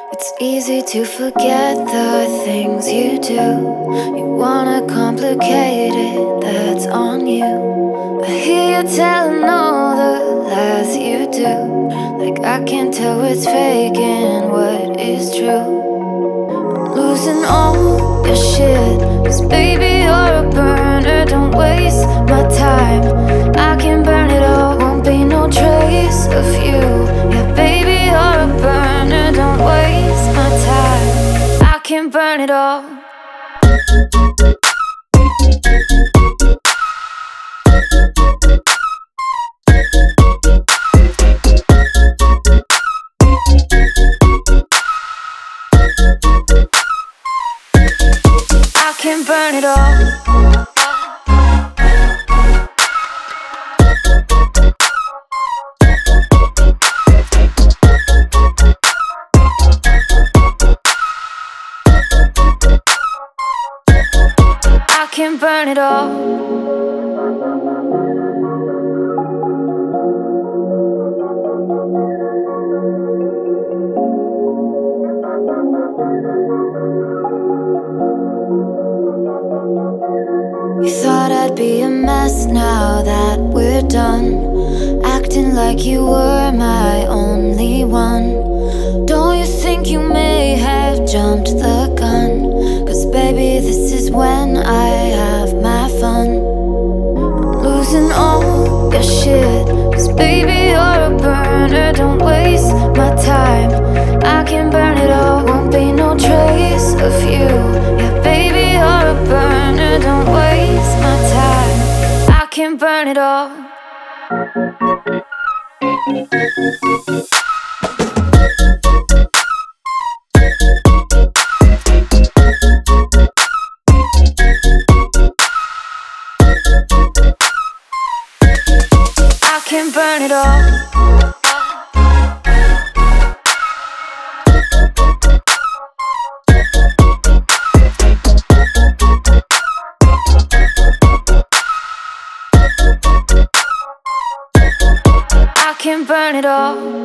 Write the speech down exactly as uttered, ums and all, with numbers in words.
It's easy to forget the things you do. You wanna complicate it, that's on you. I hear you telling all the lies you do. Like I can't tell what's fake and what is true. Losing all your shit, 'cause baby you're a burner. Don't waste my time, I can burn it all. Won't be no trace of you. Yeah baby you're a burner. Don't waste my time, I can burn it all. I can burn it all. I can burn it all. You thought I'd be a mess now that we're done, acting like you were my only one. Don't you think you may have jumped the gun? 'Cause baby this is when I have my fun. Losing all your shit, 'cause baby you're a burner. Don't waste my time, I can burn it all. Won't be no trace of you. Yeah baby you're a burner. Don't waste my time, I can burn it all. I can burn it all. I can burn it all.